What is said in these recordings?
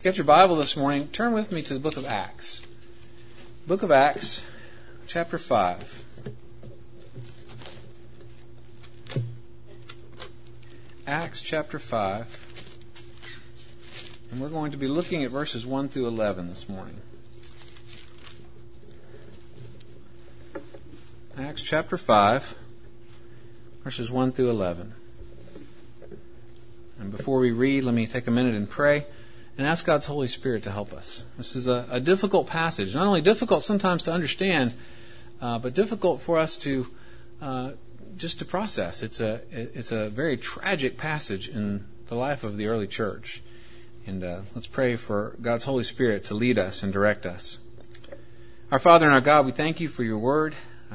Get your Bible this morning. Turn with me to the book of Acts. Book of Acts, chapter 5. Acts chapter 5. And we're going to be looking at verses 1 through 11 this morning. Acts chapter 5, verses 1 through 11. And before we read, let me take a minute and pray and ask God's Holy Spirit to help us. This is a difficult passage. Not only difficult sometimes to understand, but difficult for us to just to process. It's a very tragic passage in the life of the early church. And let's pray for God's Holy Spirit to lead us and direct us. Our Father and our God, we thank you for your word.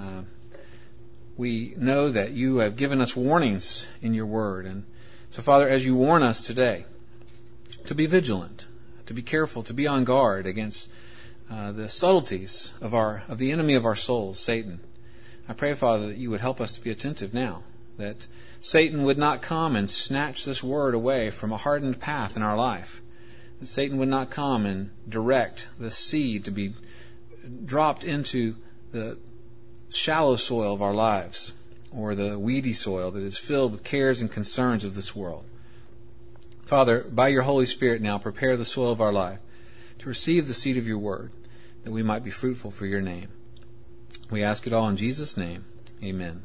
We know that you have given us warnings in your word. And so, Father, as you warn us today, to be vigilant, to be careful, to be on guard against the subtleties of the enemy of our souls, Satan. I pray, Father, that you would help us to be attentive now, that Satan would not come and snatch this word away from a hardened path in our life, that Satan would not come and direct the seed to be dropped into the shallow soil of our lives, or the weedy soil that is filled with cares and concerns of this world. Father, by your Holy Spirit now, prepare the soil of our life to receive the seed of your word, that we might be fruitful for your name. We ask it all in Jesus' name. Amen.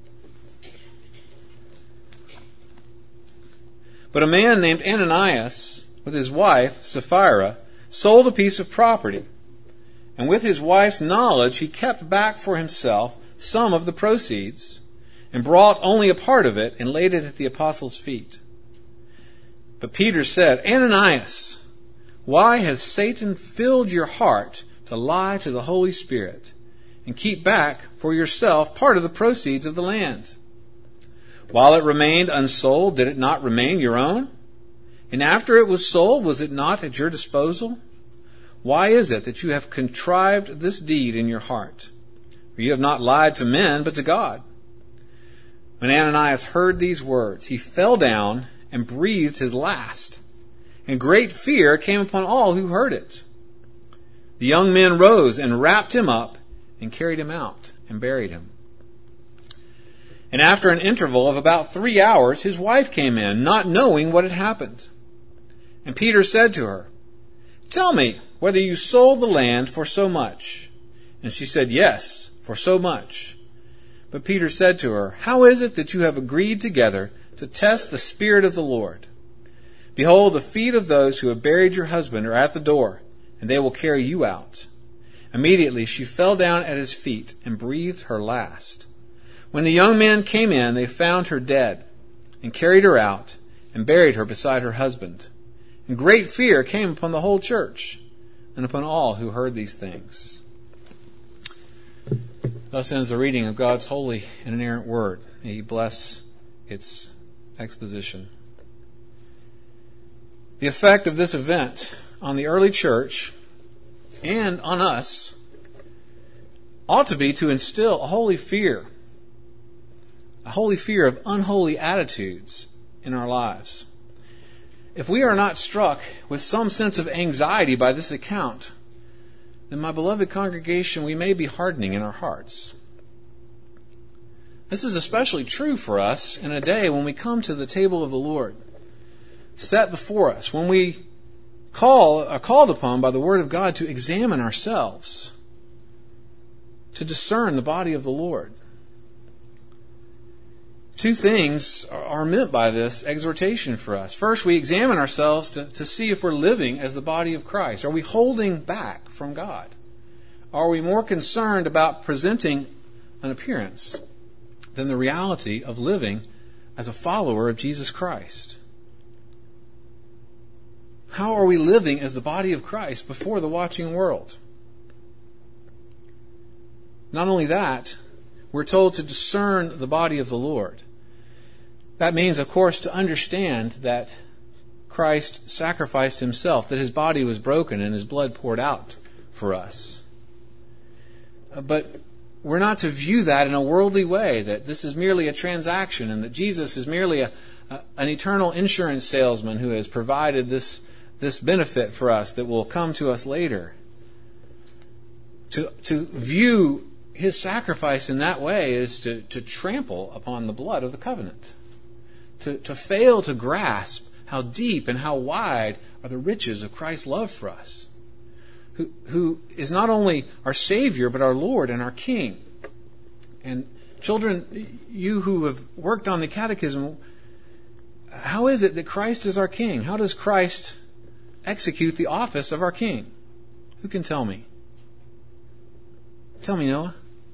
But a man named Ananias, with his wife, Sapphira, sold a piece of property. And with his wife's knowledge, he kept back for himself some of the proceeds, and brought only a part of it and laid it at the apostles' feet. But Peter said, Ananias, why has Satan filled your heart to lie to the Holy Spirit and keep back for yourself part of the proceeds of the land? While it remained unsold, did it not remain your own? And after it was sold, was it not at your disposal? Why is it that you have contrived this deed in your heart? For you have not lied to men, but to God. When Ananias heard these words, he fell down and breathed his last. And great fear came upon all who heard it. The young men rose and wrapped him up and carried him out and buried him. And after an interval of about 3 hours, his wife came in, not knowing what had happened. And Peter said to her, Tell me whether you sold the land for so much. And she said, Yes, for so much. But Peter said to her, How is it that you have agreed together to test the Spirit of the Lord? Behold, the feet of those who have buried your husband are at the door, and they will carry you out. Immediately she fell down at his feet and breathed her last. When the young men came in, they found her dead, and carried her out, and buried her beside her husband. And great fear came upon the whole church, and upon all who heard these things. Thus ends the reading of God's holy and inerrant word. May He bless its exposition. The effect of this event on the early church and on us ought to be to instill a holy fear of unholy attitudes in our lives. If we are not struck with some sense of anxiety by this account, then, my beloved congregation, we may be hardening in our hearts. This is especially true for us in a day when we come to the table of the Lord, set before us, when we are called upon by the Word of God to examine ourselves, to discern the body of the Lord. Two things are meant by this exhortation for us. First, we examine ourselves to see if we're living as the body of Christ. Are we holding back from God? Are we more concerned about presenting an appearance than the reality of living as a follower of Jesus Christ? How are we living as the body of Christ before the watching world? Not only that, we're told to discern the body of the Lord. That means, of course, to understand that Christ sacrificed himself, that his body was broken and his blood poured out for us. But we're not to view that in a worldly way, that this is merely a transaction and that Jesus is merely an eternal insurance salesman who has provided this this benefit for us that will come to us later. To view his sacrifice in that way is to trample upon the blood of the covenant. To fail to grasp how deep and how wide are the riches of Christ's love for us, who is not only our Savior, but our Lord and our King. And children, you who have worked on the catechism, how is it that Christ is our King? How does Christ execute the office of our King? Who can tell me? Tell me, Noah.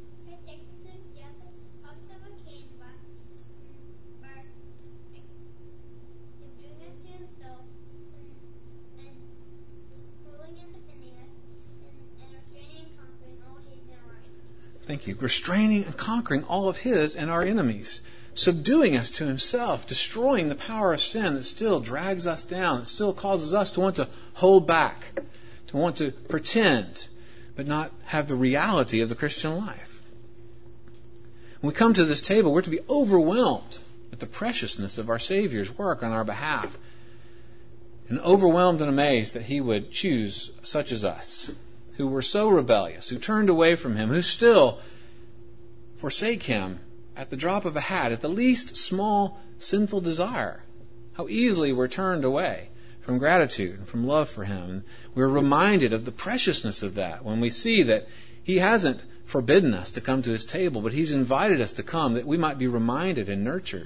Thank you. Restraining and conquering all of his and our enemies. Subduing us to himself. Destroying the power of sin that still drags us down. That still causes us to want to hold back. To want to pretend. But not have the reality of the Christian life. When we come to this table, we're to be overwhelmed at the preciousness of our Savior's work on our behalf. And overwhelmed and amazed that he would choose such as us, who were so rebellious, who turned away from him, who still forsake him at the drop of a hat, at the least small sinful desire. How easily we're turned away from gratitude and from love for him. And we're reminded of the preciousness of that when we see that he hasn't forbidden us to come to his table, but he's invited us to come that we might be reminded and nurtured.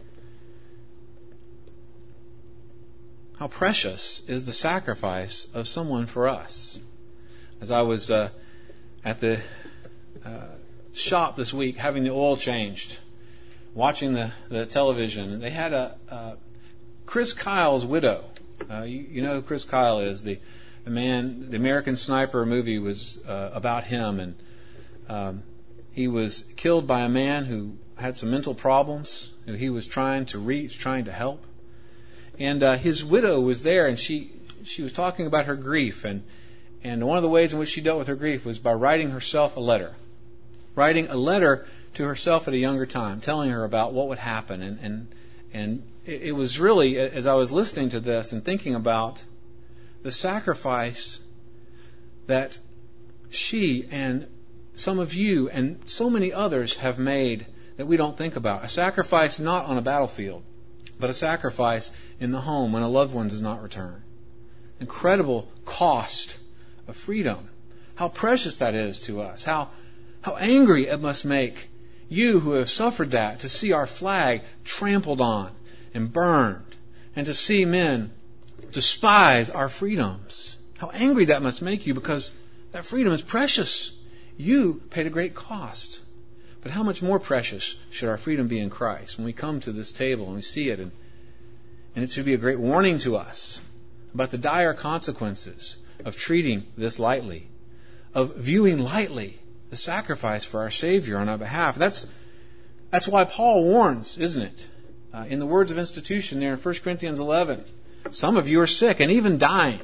How precious is the sacrifice of someone for us. As I was at the shop this week having the oil changed, watching the television, they had a Chris Kyle's widow. You know who Chris Kyle is, the man. The American Sniper movie was about him, and he was killed by a man who had some mental problems, who he was trying to reach, trying to help. And his widow was there, and she was talking about her grief, and one of the ways in which she dealt with her grief was by writing herself a letter. Writing a letter to herself at a younger time, telling her about what would happen. And it was really, as I was listening to this and thinking about the sacrifice that she and some of you and so many others have made that we don't think about. A sacrifice not on a battlefield, but a sacrifice in the home when a loved one does not return. Incredible cost of freedom. How precious that is to us. How angry it must make you who have suffered that to see our flag trampled on and burned, and to see men despise our freedoms. How angry that must make you, because that freedom is precious. You paid a great cost. But how much more precious should our freedom be in Christ when we come to this table and we see it, and it should be a great warning to us about the dire consequences of treating this lightly, of viewing lightly the sacrifice for our Savior on our behalf. That's why Paul warns, isn't it? In the words of institution there in 1 Corinthians 11, some of you are sick and even dying.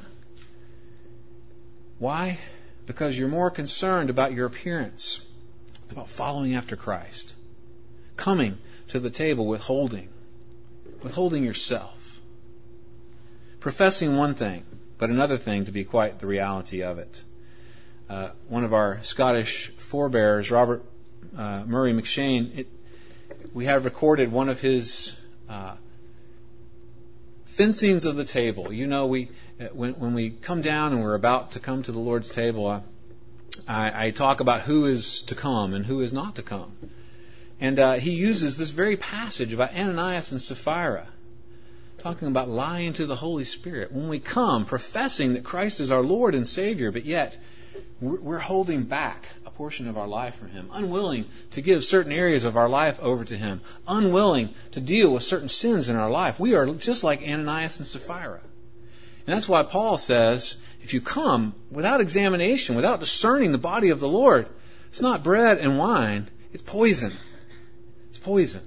Why? Because you're more concerned about your appearance, about following after Christ, coming to the table withholding yourself, professing one thing, but another thing to be quite the reality of it. One of our Scottish forebears, Robert Murray McShane, we have recorded one of his fencings of the table. You know, when we come down and we're about to come to the Lord's table, I talk about who is to come and who is not to come. And he uses this very passage about Ananias and Sapphira, talking about lying to the Holy Spirit. When we come professing that Christ is our Lord and Savior, but yet we're holding back a portion of our life from Him, unwilling to give certain areas of our life over to Him, unwilling to deal with certain sins in our life. We are just like Ananias and Sapphira. And that's why Paul says, if you come without examination, without discerning the body of the Lord, it's not bread and wine, it's poison. It's poison.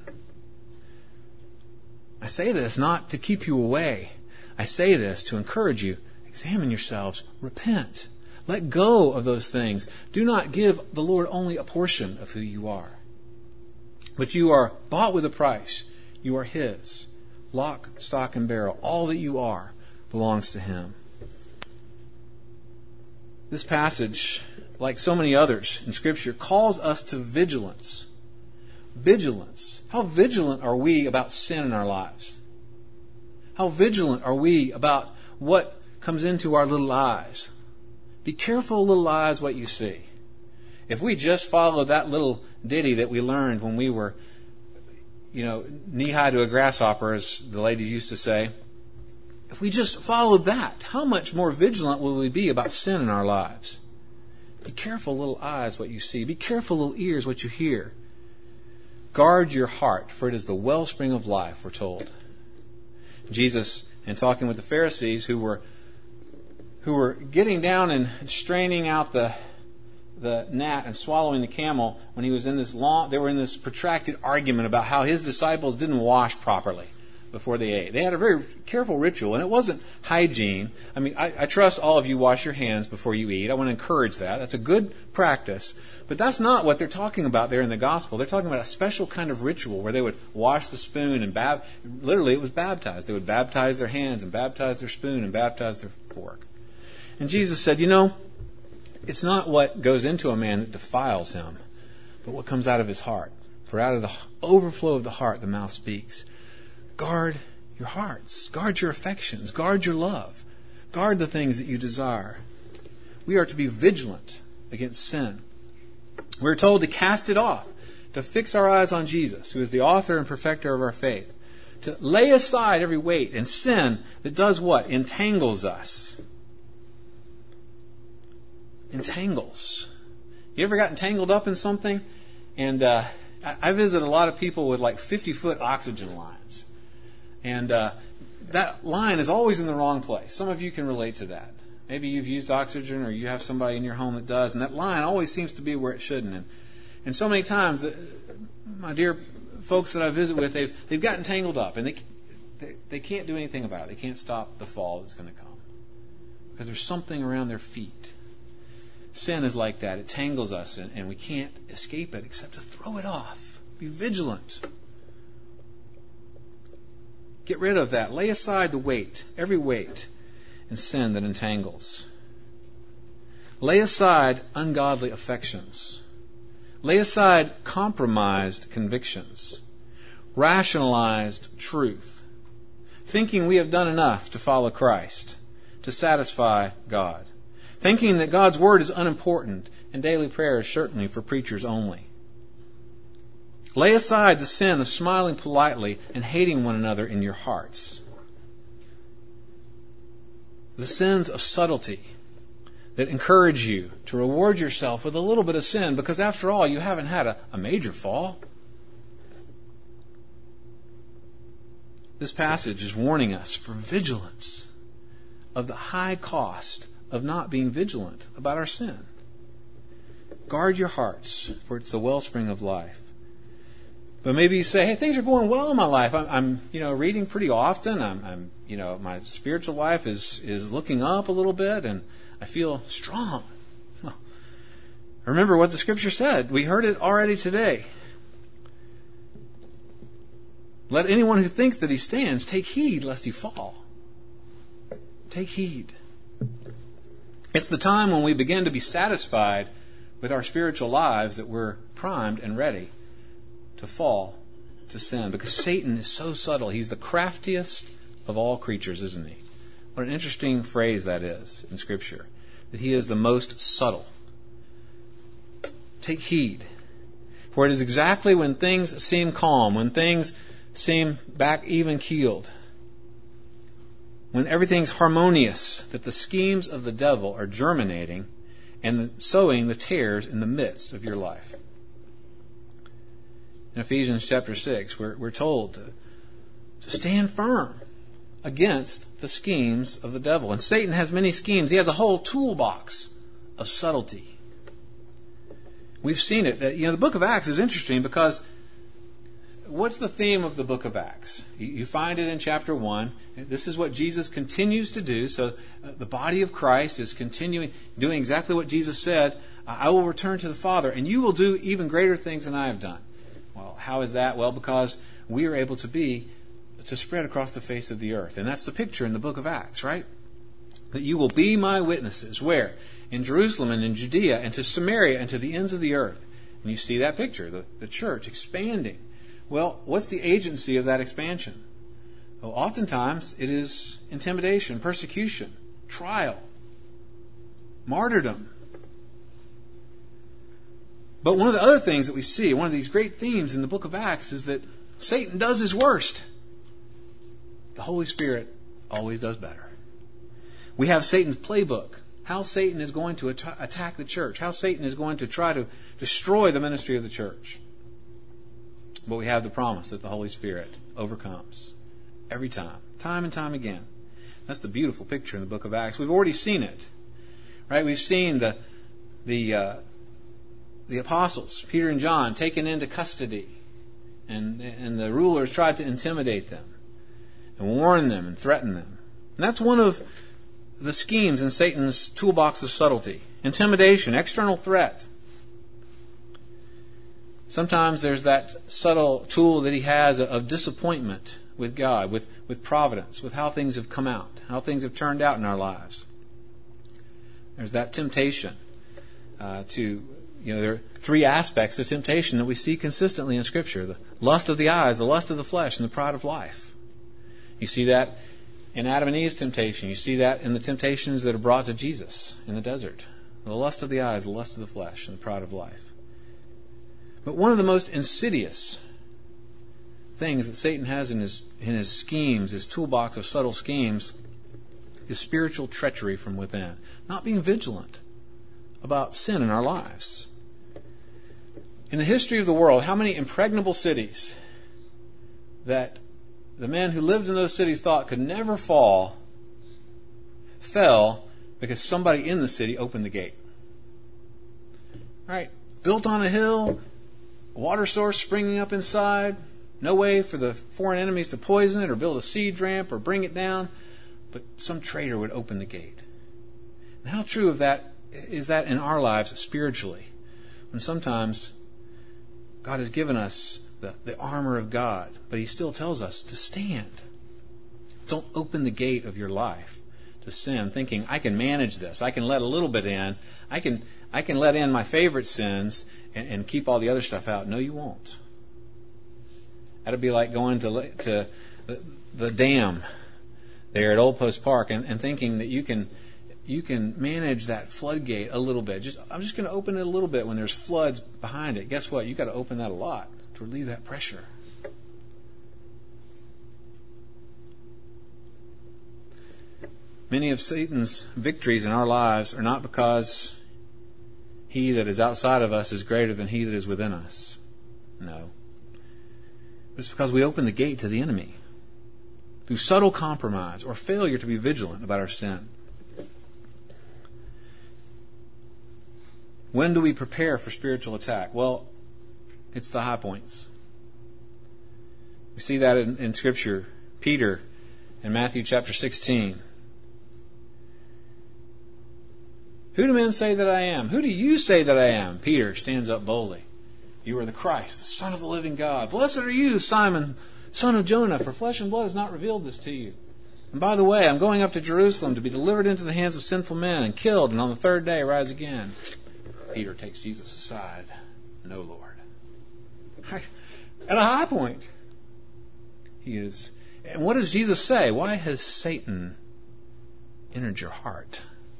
I say this not to keep you away. I say this to encourage you. Examine yourselves. Repent. Let go of those things. Do not give the Lord only a portion of who you are. But you are bought with a price. You are His. Lock, stock, and barrel. All that you are. belongs to Him. This passage, like so many others in Scripture, calls us to vigilance. Vigilance. How vigilant are we about sin in our lives? How vigilant are we about what comes into our little eyes? Be careful, little eyes, what you see. If we just follow that little ditty that we learned when we were, knee-high to a grasshopper, as the ladies used to say, if we just follow that, how much more vigilant will we be about sin in our lives? Be careful, little eyes, what you see. Be careful, little ears, what you hear. Guard your heart, for it is the wellspring of life, we're told. Jesus, in talking with the Pharisees who were getting down and straining out the gnat and swallowing the camel when he was they were in this protracted argument about how his disciples didn't wash properly before they ate. They had a very careful ritual, and it wasn't hygiene. I mean, I trust all of you wash your hands before you eat. I want to encourage that. That's a good practice. But that's not what they're talking about there in the gospel. They're talking about a special kind of ritual where they would wash the spoon and literally it was baptized. They would baptize their hands and baptize their spoon and baptize their fork. And Jesus said, it's not what goes into a man that defiles him, but what comes out of his heart. For out of the overflow of the heart, the mouth speaks. Guard your hearts. Guard your affections. Guard your love. Guard the things that you desire. We are to be vigilant against sin. We're told to cast it off, to fix our eyes on Jesus, who is the author and perfecter of our faith, to lay aside every weight and sin that does what? Entangles us. Entangles. You ever gotten tangled up in something? And I visit a lot of people with like 50-foot oxygen lines. And that line is always in the wrong place. Some of you can relate to that. Maybe you've used oxygen or you have somebody in your home that does, and that line always seems to be where it shouldn't. And so many times, my dear folks that I visit with, they've gotten tangled up, and they can't do anything about it. They can't stop the fall that's going to come because there's something around their feet. Sin is like that. It tangles us, and we can't escape it except to throw it off. Be vigilant. Get rid of that. Lay aside the weight, every weight, and sin that entangles. Lay aside ungodly affections. Lay aside compromised convictions. Rationalized truth. Thinking we have done enough to follow Christ, to satisfy God. Thinking that God's Word is unimportant and daily prayer is certainly for preachers only. Lay aside the sin of smiling politely and hating one another in your hearts. The sins of subtlety that encourage you to reward yourself with a little bit of sin because after all, you haven't had a major fall. This passage is warning us for vigilance of the high cost of not being vigilant about our sin. Guard your hearts, for it's the wellspring of life. But maybe you say, hey, things are going well in my life. I'm reading pretty often. I'm my spiritual life is looking up a little bit, and I feel strong. Well, remember what the Scripture said. We heard it already today. Let anyone who thinks that he stands take heed lest he fall. Take heed. It's the time when we begin to be satisfied with our spiritual lives that we're primed and ready to fall to sin, because Satan is so subtle. He's the craftiest of all creatures, isn't he? What an interesting phrase that is in Scripture, that he is the most subtle. Take heed, for it is exactly when things seem calm, when things seem back even-keeled, when everything's harmonious, that the schemes of the devil are germinating and sowing the tares in the midst of your life. In Ephesians chapter 6, we're told to stand firm against the schemes of the devil. And Satan has many schemes. He has a whole toolbox of subtlety. We've seen it. The book of Acts is interesting because what's the theme of the book of Acts? You find it in chapter 1. This is what Jesus continues to do. So the body of Christ is continuing, doing exactly what Jesus said. I will return to the Father, and you will do even greater things than I have done. Well, how is that? Well, because we are able to be to spread across the face of the earth. And that's the picture in the book of Acts, right? That you will be my witnesses. Where? In Jerusalem and in Judea and to Samaria and to the ends of the earth. And you see that picture, the church expanding. Well, what's the agency of that expansion? Well, oftentimes it is intimidation, persecution, trial, martyrdom. But one of the other things that we see, one of these great themes in the book of Acts, is that Satan does his worst. The Holy Spirit always does better. We have Satan's playbook. How Satan is going to attack the church. How Satan is going to try to destroy the ministry of the church. But we have the promise that the Holy Spirit overcomes every time and time again. That's the beautiful picture in the book of Acts. We've already seen it, right? We've seen the apostles, Peter and John, taken into custody, and the rulers tried to intimidate them and warn them and threaten them. And that's one of the schemes in Satan's toolbox of subtlety. Intimidation, external threat. Sometimes there's that subtle tool that he has of disappointment with God, with providence, with how things have come out, how things have turned out in our lives. There's that temptation there are three aspects of temptation that we see consistently in Scripture. The lust of the eyes, the lust of the flesh, and the pride of life. You see that in Adam and Eve's temptation. You see that in the temptations that are brought to Jesus in the desert. The lust of the eyes, the lust of the flesh, and the pride of life. But one of the most insidious things that Satan has in his schemes, his toolbox of subtle schemes, is spiritual treachery from within. Not being vigilant about sin in our lives. In the history of the world, how many impregnable cities that the men who lived in those cities thought could never fall, fell because somebody in the city opened the gate. All right, built on a hill, water source springing up inside, no way for the foreign enemies to poison it or build a siege ramp or bring it down, but some traitor would open the gate. And how true of that is that in our lives spiritually? When sometimes God has given us the armor of God, but He still tells us to stand. Don't open the gate of your life to sin, thinking, I can manage this. I can let a little bit in. I can let in my favorite sins and keep all the other stuff out. No, you won't. That'd be like going to the dam there at Old Post Park and thinking that you can manage that floodgate a little bit. I'm just going to open it a little bit when there's floods behind it. Guess what? You've got to open that a lot to relieve that pressure. Many of Satan's victories in our lives are not because he that is outside of us is greater than he that is within us. No. It's because we open the gate to the enemy through subtle compromise or failure to be vigilant about our sin. When do we prepare for spiritual attack? Well, it's the high points. We see that in Scripture. Peter in Matthew chapter 16. Who do men say that I am? Who do you say that I am? Peter stands up boldly. You are the Christ, the Son of the living God. Blessed are you, Simon, son of Jonah, for flesh and blood has not revealed this to you. And by the way, I'm going up to Jerusalem to be delivered into the hands of sinful men and killed, and on the third day rise again. Peter takes Jesus aside. No, Lord. At a high point. He is. And what does Jesus say? Why has Satan entered your heart?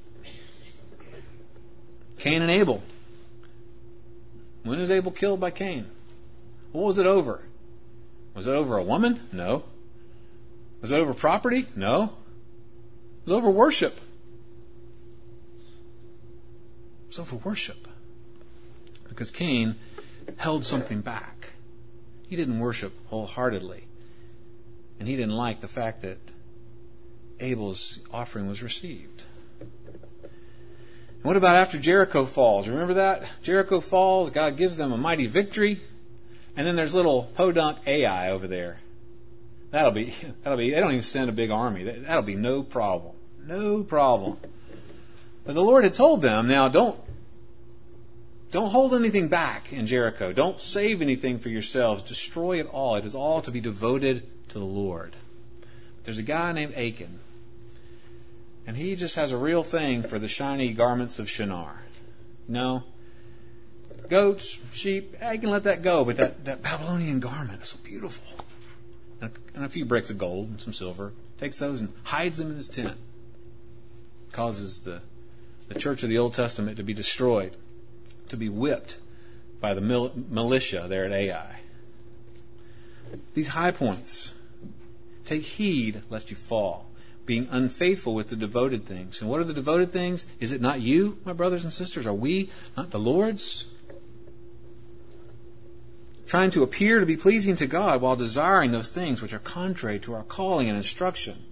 Cain and Abel. When was Abel killed by Cain? What was it over? Was it over a woman? No. Was it over property? No. It was over worship. It was over worship. Because Cain held something back. He didn't worship wholeheartedly. And he didn't like the fact that Abel's offering was received. What about after Jericho falls? Remember that? Jericho falls, God gives them a mighty victory, and then there's little podunk Ai over there. That'll be, they don't even send a big army. That'll be no problem. No problem. But the Lord had told them, now don't hold anything back in Jericho. Don't save anything for yourselves. Destroy it all. It is all to be devoted to the Lord. There's a guy named Achan, and he just has a real thing for the shiny garments of Shinar. No, goats, sheep, I can let that go, but that Babylonian garment is so beautiful. And a few bricks of gold and some silver. Takes those and hides them in his tent. Causes the church of the Old Testament to be destroyed, to be whipped by the militia there at Ai. These high points. Take heed lest you fall, being unfaithful with the devoted things. And what are the devoted things? Is it not you, my brothers and sisters? Are we not the Lord's? Trying to appear to be pleasing to God while desiring those things which are contrary to our calling and instruction.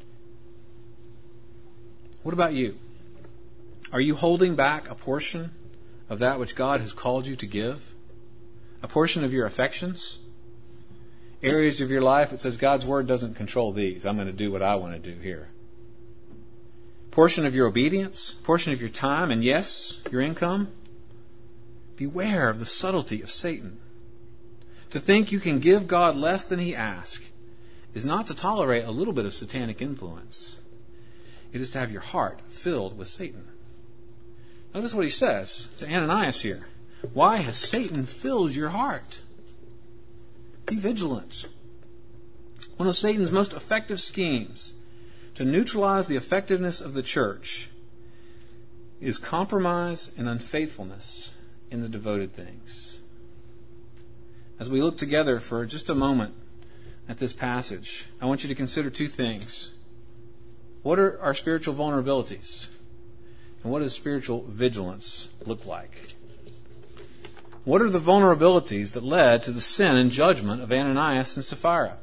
What about you? Are you holding back a portion of that which God has called you to give? A portion of your affections? Areas of your life that says God's Word doesn't control these. I'm going to do what I want to do here. Portion of your obedience, portion of your time, and yes, your income. Beware of the subtlety of Satan. To think you can give God less than He asks is not to tolerate a little bit of satanic influence. It is to have your heart filled with Satan. Notice what he says to Ananias here. Why has Satan filled your heart? Be vigilant. One of Satan's most effective schemes to neutralize the effectiveness of the church is compromise and unfaithfulness in the devoted things. As we look together for just a moment at this passage, I want you to consider two things. What are our spiritual vulnerabilities? And what does spiritual vigilance look like? What are the vulnerabilities that led to the sin and judgment of Ananias and Sapphira?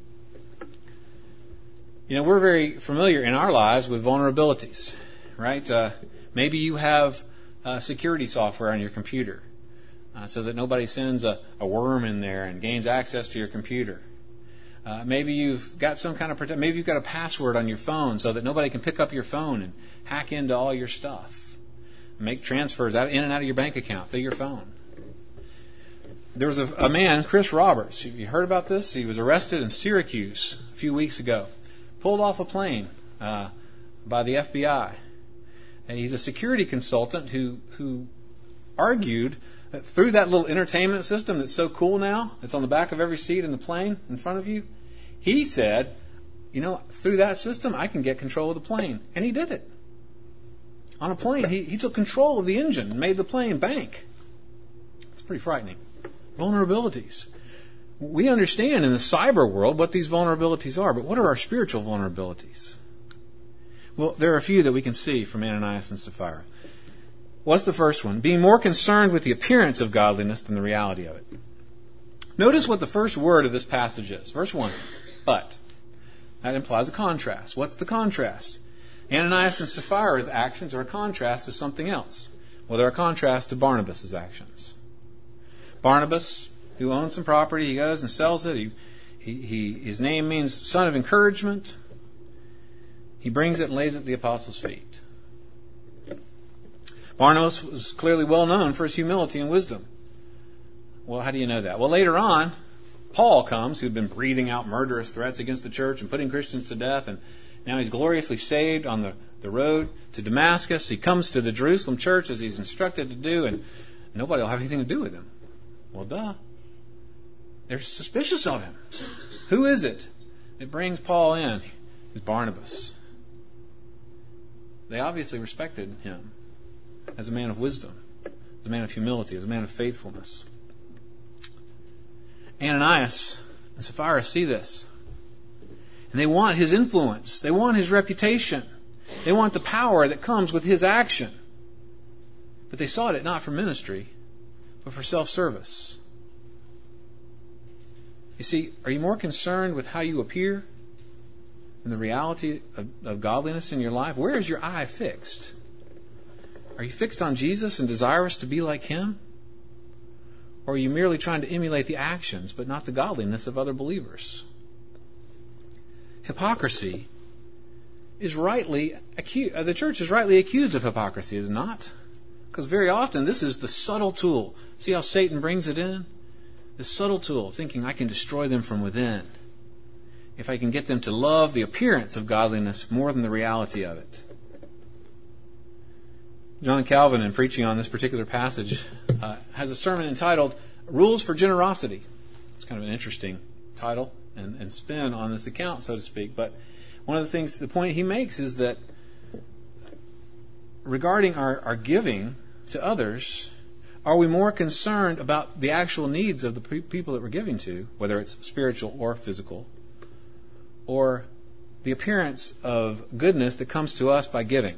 You know, we're very familiar in our lives with vulnerabilities, right? Maybe you have security software on your computer so that nobody sends a worm in there and gains access to your computer. Maybe you've got some kind of maybe you've got a password on your phone so that nobody can pick up your phone and hack into all your stuff. Make transfers in and out of your bank account through your phone. There was a man, Chris Roberts. Have you heard about this? He was arrested in Syracuse a few weeks ago. Pulled off a plane by the FBI. And he's a security consultant who argued that through that little entertainment system that's so cool now, it's on the back of every seat in the plane in front of you, he said, through that system I can get control of the plane. And he did it. On a plane, he took control of the engine and made the plane bank. It's pretty frightening. Vulnerabilities. We understand in the cyber world what these vulnerabilities are, but what are our spiritual vulnerabilities? Well, there are a few that we can see from Ananias and Sapphira. What's the first one? Being more concerned with the appearance of godliness than the reality of it. Notice what the first word of this passage is. Verse 1, but. That implies a contrast. What's the contrast? Ananias and Sapphira's actions are a contrast to something else. Well, they're a contrast to Barnabas' actions. Barnabas, who owns some property, he goes and sells it. His name means son of encouragement. He brings it and lays it at the apostles' feet. Barnabas was clearly well known for his humility and wisdom. Well, how do you know that? Well, later on, Paul comes, who'd been breathing out murderous threats against the church and putting Christians to death, and now he's gloriously saved on the road to Damascus. He comes to the Jerusalem church as he's instructed to do, and nobody will have anything to do with him. Well, duh. They're suspicious of him. Who is it that brings Paul in? It's Barnabas. They obviously respected him as a man of wisdom, as a man of humility, as a man of faithfulness. Ananias and Sapphira see this. And they want his influence. They want his reputation. They want the power that comes with his action. But they sought it not for ministry, but for self-service. You see, are you more concerned with how you appear than the reality of godliness in your life? Where is your eye fixed? Are you fixed on Jesus and desirous to be like Him? Or are you merely trying to emulate the actions, but not the godliness of other believers? Hypocrisy is rightly accused. The church is rightly accused of hypocrisy, is it not? Because very often this is the subtle tool. See how Satan brings it in? The subtle tool, thinking I can destroy them from within. if I can get them to love the appearance of godliness more than the reality of it. John Calvin, in preaching on this particular passage, has a sermon entitled Rules for Generosity. It's kind of an interesting title and spin on this account, so to speak. But one of the things, the point he makes is that regarding our giving to others, are we more concerned about the actual needs of the people that we're giving to, whether it's spiritual or physical, or the appearance of goodness that comes to us by giving?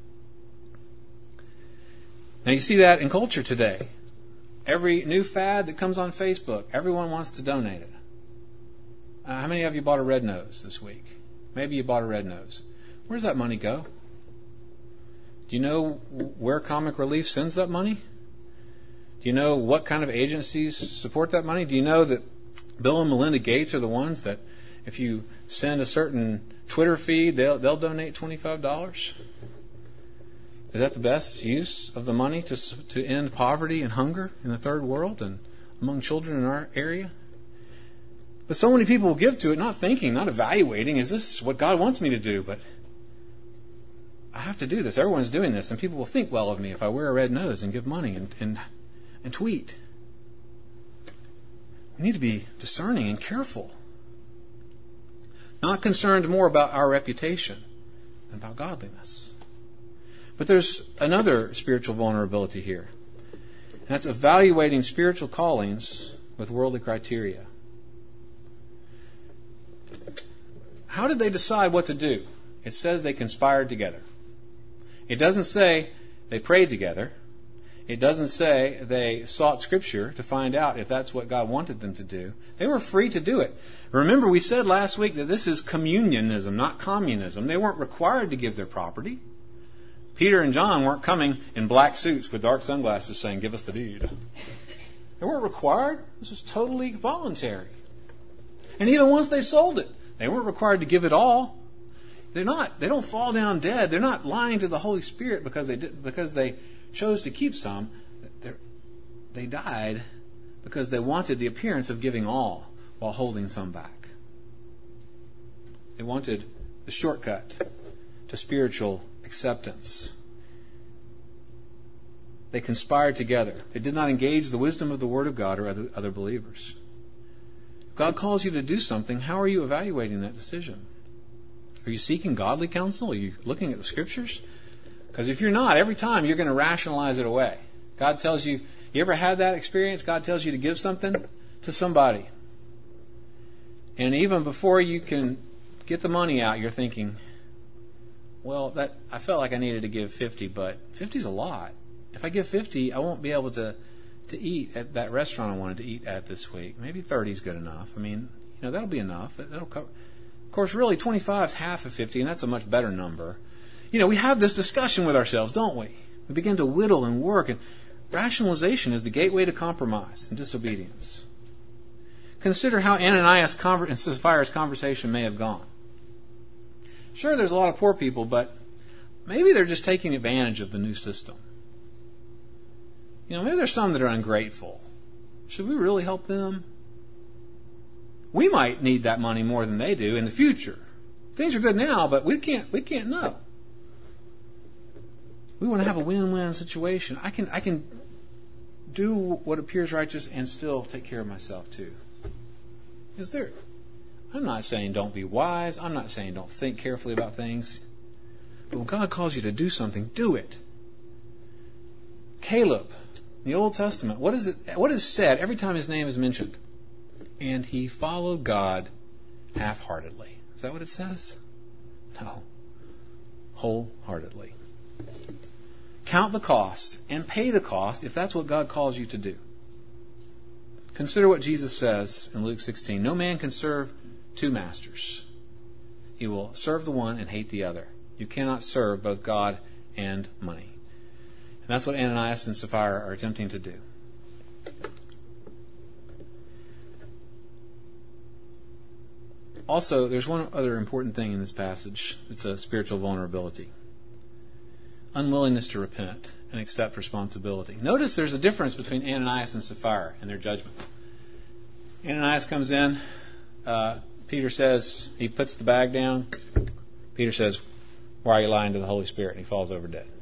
Now you see that in culture today. Every new fad that comes on Facebook, everyone wants to donate it. How many of you bought a red nose this week? Maybe you bought a red nose. Where does that money go? Do you know where Comic Relief sends that money? Do you know what kind of agencies support that money? Do you know that Bill and Melinda Gates are the ones that if you send a certain Twitter feed, they'll donate $25? Is that the best use of the money to end poverty and hunger in the third world and among children in our area? But so many people will give to it, not thinking, not evaluating, is this what God wants me to do? But I have to do this. Everyone's doing this, and people will think well of me if I wear a red nose and give money and tweet. We need to be discerning and careful. Not concerned more about our reputation than about godliness. But there's another spiritual vulnerability here. And that's evaluating spiritual callings with worldly criteria. How did they decide what to do? It says they conspired together. It doesn't say they prayed together. It doesn't say they sought Scripture to find out if that's what God wanted them to do. They were free to do it. Remember, we said last week that this is communionism, not communism. They weren't required to give their property. Peter and John weren't coming in black suits with dark sunglasses saying, "Give us the deed." They weren't required. This was totally voluntary. And even once they sold it, they weren't required to give it all. They don't fall down dead. They're not lying to the Holy Spirit because they chose to keep some. They died because they wanted the appearance of giving all while holding some back. They wanted the shortcut to spiritual acceptance. They conspired together. They did not engage the wisdom of the Word of God or other believers. If God calls you to do something, how are you evaluating that decision? Are you seeking godly counsel? Are you looking at the Scriptures? Because if you're not, every time you're going to rationalize it away. God tells you ever had that experience? God tells you to give something to somebody. And even before you can get the money out, you're thinking, well, I felt like I needed to give 50, but 50 is a lot. If I give 50, I won't be able to eat at that restaurant I wanted to eat at this week. Maybe 30 is good enough. I mean, that'll be enough. That'll cover. Of course, really, 25 is half of 50, and that's a much better number. We have this discussion with ourselves, don't we? We begin to whittle and work, and rationalization is the gateway to compromise and disobedience. Consider how Ananias and Sapphira's conversation may have gone. Sure, there's a lot of poor people, but maybe they're just taking advantage of the new system. Maybe there's some that are ungrateful. Should we really help them? We might need that money more than they do in the future. Things are good now, but we can't know. We want to have a win-win situation. I can do what appears righteous and still take care of myself too. I'm not saying don't be wise. I'm not saying don't think carefully about things. But when God calls you to do something, do it. Caleb, in the Old Testament, what is said every time his name is mentioned? And he followed God half-heartedly. Is that what it says? No. Wholeheartedly. Count the cost and pay the cost if that's what God calls you to do. Consider what Jesus says in Luke 16. No man can serve two masters. He will serve the one and hate the other. You cannot serve both God and money. And that's what Ananias and Sapphira are attempting to do. Also, there's one other important thing in this passage. It's a spiritual vulnerability. Unwillingness to repent and accept responsibility. Notice there's a difference between Ananias and Sapphira and their judgments. Ananias comes in, Peter says, he puts the bag down. Peter says, why are you lying to the Holy Spirit? And he falls over dead.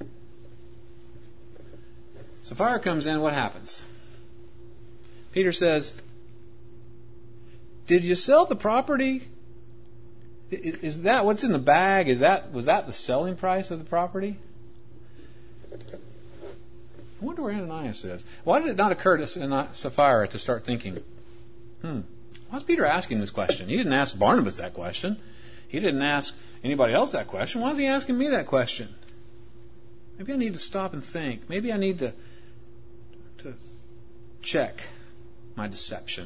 Sapphira comes in, what happens? Peter says, did you sell the property? Is that what's in the bag? Was that the selling price of the property? I wonder where Ananias is. Why did it not occur to Sapphira to start thinking, why is Peter asking this question? He didn't ask Barnabas that question. He didn't ask anybody else that question. Why is he asking me that question? Maybe I need to stop and think. Maybe I need to check my deception.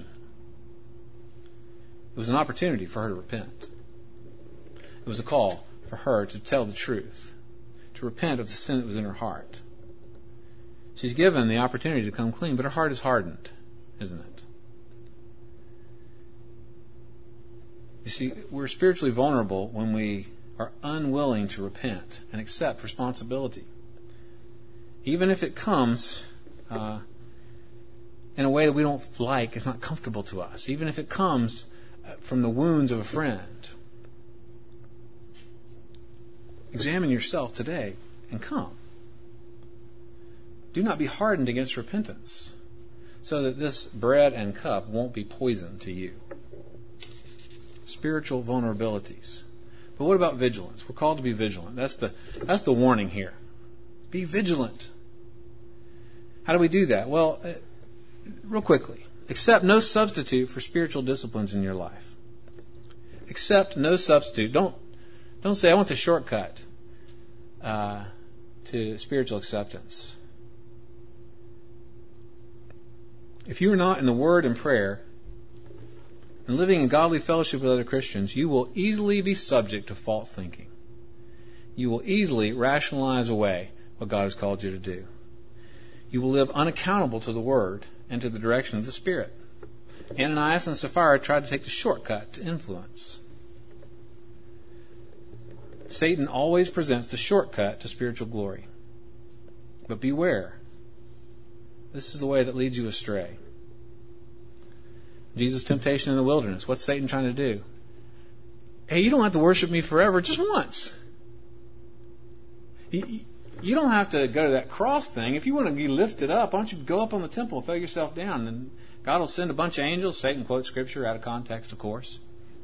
It was an opportunity for her to repent. It was a call for her to tell the truth, to repent of the sin that was in her heart. She's given the opportunity to come clean, but her heart is hardened, isn't it? You see, we're spiritually vulnerable when we are unwilling to repent and accept responsibility. Even if it comes in a way that we don't like, it's not comfortable to us. Even if it comes from the wounds of a friend. Examine yourself today and come. Do not be hardened against repentance, so that this bread and cup won't be poison to you. Spiritual vulnerabilities. But what about vigilance? We're called to be vigilant. That's the warning here. Be vigilant. How do we do that? Well, real quickly. Accept no substitute for spiritual disciplines in your life. Accept no substitute. Don't say, I want the shortcut to spiritual acceptance. If you are not in the Word and prayer and living in godly fellowship with other Christians, you will easily be subject to false thinking. You will easily rationalize away what God has called you to do. You will live unaccountable to the Word and to the direction of the Spirit. Ananias and Sapphira tried to take the shortcut to influence. Satan always presents the shortcut to spiritual glory. But beware. This is the way that leads you astray. Jesus' temptation in the wilderness. What's Satan trying to do? Hey, you don't have to worship me forever, just once. You don't have to go to that cross thing. If you want to be lifted up, why don't you go up on the temple and throw yourself down? And God will send a bunch of angels. Satan quotes Scripture out of context, of course.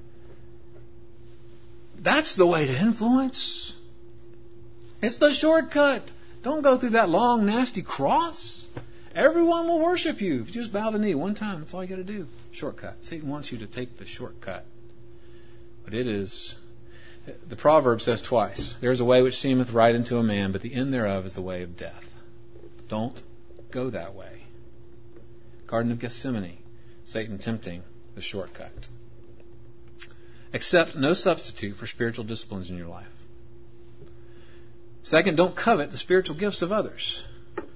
That's the way to influence. It's the shortcut. Don't go through that long, nasty cross. Everyone will worship you. If you just bow the knee one time, that's all you got to do. Shortcut. Satan wants you to take the shortcut. But it is... The proverb says twice, there is a way which seemeth right unto a man, but the end thereof is the way of death. Don't go that way. Garden of Gethsemane, Satan tempting the shortcut. Accept no substitute for spiritual disciplines in your life. Second, don't covet the spiritual gifts of others.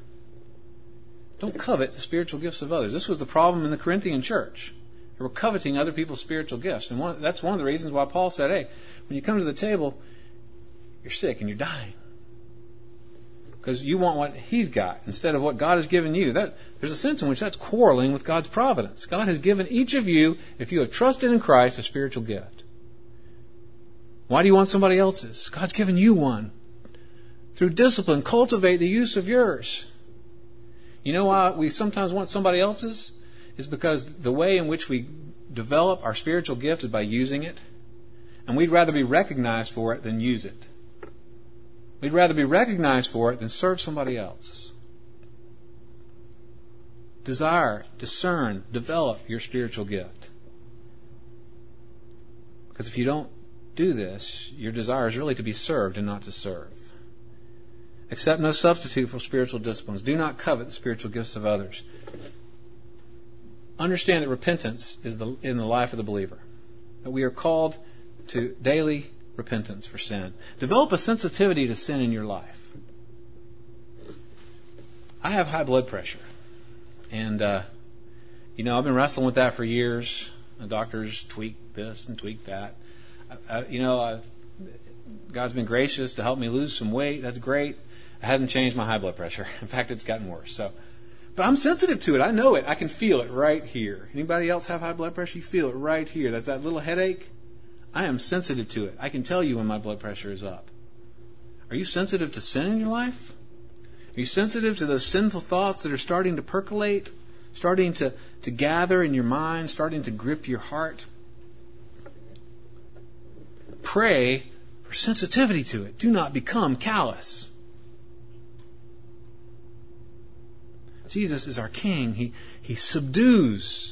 Don't covet the spiritual gifts of others. This was the problem in the Corinthian church. They were coveting other people's spiritual gifts. And that's one of the reasons why Paul said, hey, when you come to the table, you're sick and you're dying. Because you want what he's got instead of what God has given you. There's a sense in which that's quarreling with God's providence. God has given each of you, if you have trusted in Christ, a spiritual gift. Why do you want somebody else's? God's given you one. Through discipline, cultivate the use of yours. You know why we sometimes want somebody else's? Is because the way in which we develop our spiritual gift is by using it. And we'd rather be recognized for it than use it. We'd rather be recognized for it than serve somebody else. Desire, discern, develop your spiritual gift. Because if you don't do this, your desire is really to be served and not to serve. Accept no substitute for spiritual disciplines. Do not covet the spiritual gifts of others. Understand that repentance is in the life of the believer. That we are called to daily repentance for sin. Develop a sensitivity to sin in your life. I have high blood pressure. And, I've been wrestling with that for years. The doctors tweak this and tweak that. God's been gracious to help me lose some weight. That's great. It hasn't changed my high blood pressure. In fact, it's gotten worse. But I'm sensitive to it. I know it. I can feel it right here. Anybody else have high blood pressure? You feel it right here. That's that little headache. I am sensitive to it. I can tell you when my blood pressure is up. Are you sensitive to sin in your life? Are you sensitive to those sinful thoughts that are starting to percolate, starting to gather in your mind, starting to grip your heart? Pray for sensitivity to it. Do not become callous. Jesus is our King. He subdues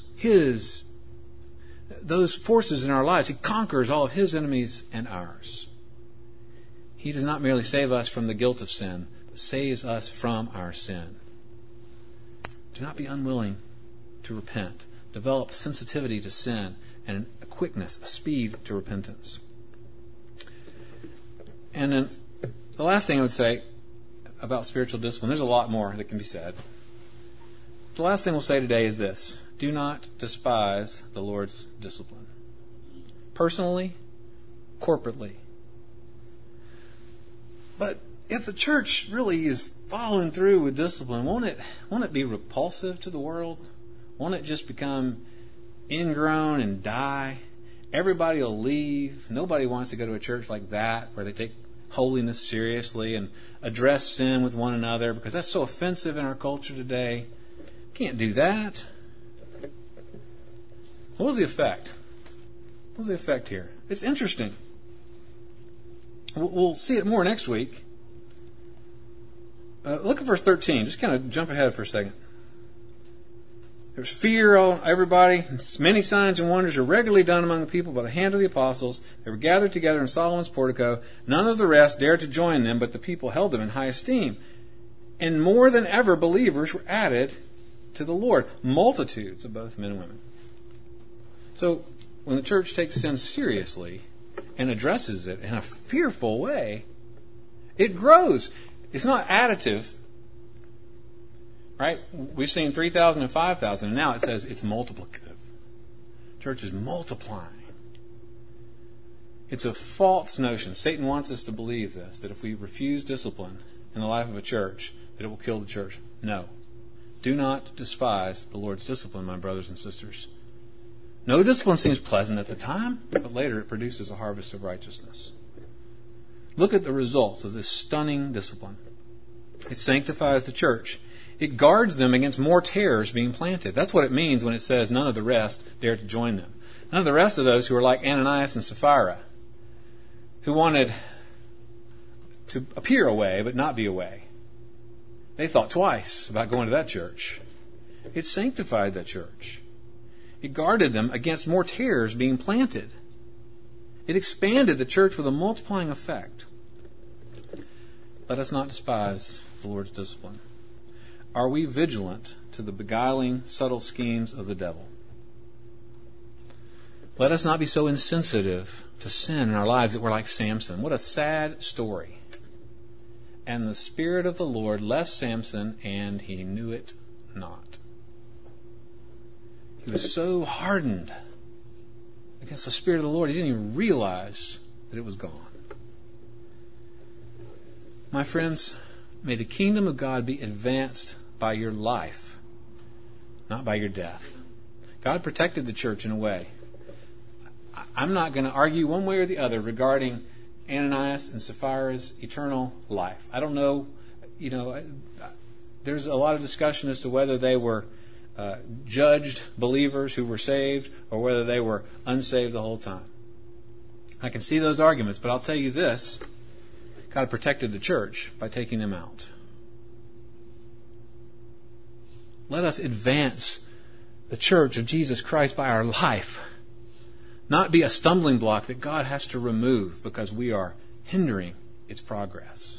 those forces in our lives. He conquers all of His enemies and ours. He does not merely save us from the guilt of sin, but saves us from our sin. Do not be unwilling to repent. Develop sensitivity to sin and a quickness, a speed to repentance. And then the last thing I would say about spiritual discipline, there's a lot more that can be said. The last thing we'll say today is this: do not despise the Lord's discipline. Personally, corporately. But if the church really is following through with discipline, won't it be repulsive to the world? Won't it just become ingrown and die? Everybody will leave. Nobody wants to go to a church like that where they take holiness seriously and address sin with one another, because that's so offensive in our culture today. Can't do that. What was the effect? What was the effect here? It's interesting. We'll see it more next week. Look at verse 13. Just kind of jump ahead for a second. There's fear on everybody. Many signs and wonders are regularly done among the people by the hand of the apostles. They were gathered together in Solomon's portico. None of the rest dared to join them, but the people held them in high esteem. And more than ever, believers were added to the Lord. Multitudes of both men and women. So, when the church takes sin seriously and addresses it in a fearful way, it grows. It's not additive. Right? We've seen 3,000 and 5,000, and now it says it's multiplicative. Church is multiplying. It's a false notion. Satan wants us to believe this, that if we refuse discipline in the life of a church, that it will kill the church. No. Do not despise the Lord's discipline, my brothers and sisters. No discipline seems pleasant at the time, but later it produces a harvest of righteousness. Look at the results of this stunning discipline. It sanctifies the church. It guards them against more tares being planted. That's what it means when it says none of the rest dared to join them. None of the rest of those who were like Ananias and Sapphira, who wanted to appear away but not be away. They thought twice about going to that church. It sanctified that church. It guarded them against more tares being planted. It expanded the church with a multiplying effect. Let us not despise the Lord's discipline. Are we vigilant to the beguiling, subtle schemes of the devil? Let us not be so insensitive to sin in our lives that we're like Samson. What a sad story. And the Spirit of the Lord left Samson, and he knew it not. He was so hardened against the Spirit of the Lord, he didn't even realize that it was gone. My friends, may the kingdom of God be advanced by your life, not by your death. God protected the church in a way. I'm not going to argue one way or the other regarding Ananias and Sapphira's eternal life. I don't know, there's a lot of discussion as to whether they were judged believers who were saved or whether they were unsaved the whole time. I can see those arguments, but I'll tell you this: God protected the church by taking them out. Let us advance the church of Jesus Christ by our life, not be a stumbling block that God has to remove because we are hindering its progress.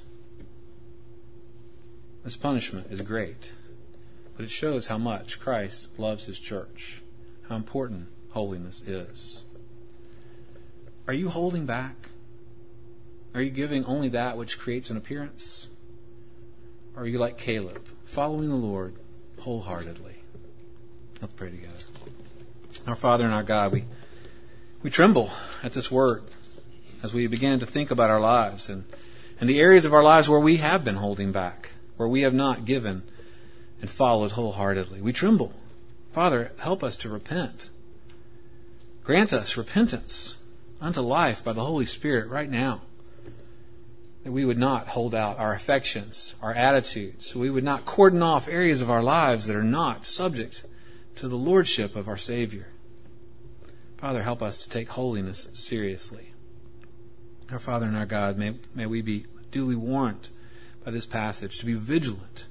This punishment is great, but it shows how much Christ loves His church, how important holiness is. Are you holding back? Are you giving only that which creates an appearance? Or are you like Caleb, following the Lord wholeheartedly? Let's pray together. Our Father and our God, we tremble at this word as we begin to think about our lives and the areas of our lives where we have been holding back, where we have not given and followed wholeheartedly. We tremble. Father, help us to repent. Grant us repentance unto life by the Holy Spirit right now, that we would not hold out our affections, our attitudes. We would not cordon off areas of our lives that are not subject to the lordship of our Savior. Father, help us to take holiness seriously. Our Father and our God, may we be duly warned by this passage to be vigilant,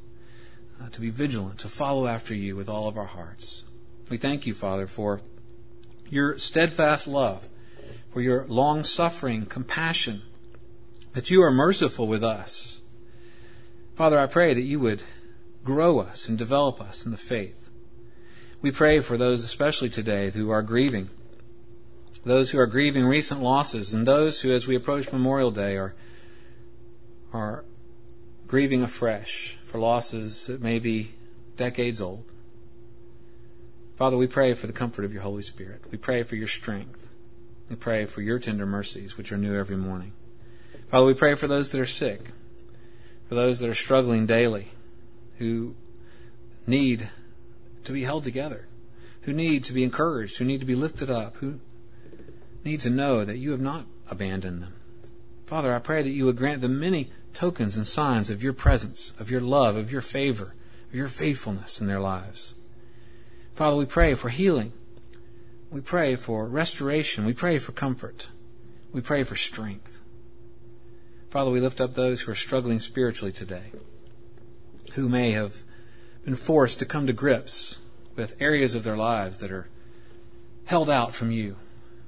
to follow after you with all of our hearts. We thank you, Father, for your steadfast love, for your long-suffering compassion, that you are merciful with us. Father, I pray that you would grow us and develop us in the faith. We pray for those especially today who are grieving, those who are grieving recent losses, and those who, as we approach Memorial Day, are grieving afresh for losses that may be decades old. Father, we pray for the comfort of your Holy Spirit. We pray for your strength. We pray for your tender mercies, which are new every morning. Father, we pray for those that are sick, for those that are struggling daily, who need to be held together, who need to be encouraged, who need to be lifted up, who need to know that you have not abandoned them. Father, I pray that you would grant them many tokens and signs of your presence, of your love, of your favor, of your faithfulness in their lives. Father, we pray for healing. We pray for restoration. We pray for comfort. We pray for strength. Father, we lift up those who are struggling spiritually today, who may have been forced to come to grips with areas of their lives that are held out from you,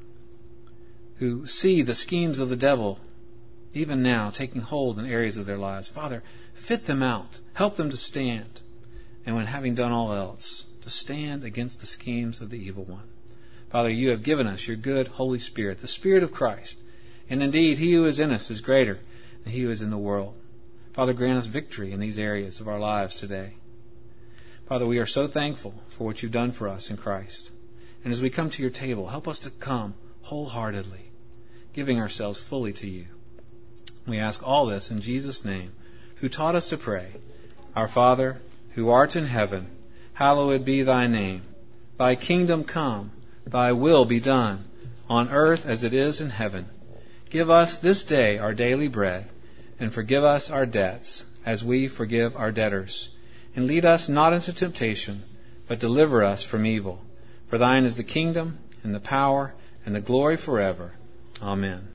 who see the schemes of the devil even now taking hold in areas of their lives. Father, fit them out. Help them to stand. And when having done all else, to stand against the schemes of the evil one. Father, you have given us your good Holy Spirit, the Spirit of Christ. And indeed, he who is in us is greater than he who is in the world. Father, grant us victory in these areas of our lives today. Father, we are so thankful for what you've done for us in Christ. And as we come to your table, help us to come wholeheartedly, giving ourselves fully to you. We ask all this in Jesus' name, who taught us to pray, Our Father, who art in heaven, hallowed be thy name. Thy kingdom come, thy will be done, on earth as it is in heaven. Give us this day our daily bread, and forgive us our debts, as we forgive our debtors. And lead us not into temptation, but deliver us from evil. For thine is the kingdom, and the power, and the glory forever. Amen.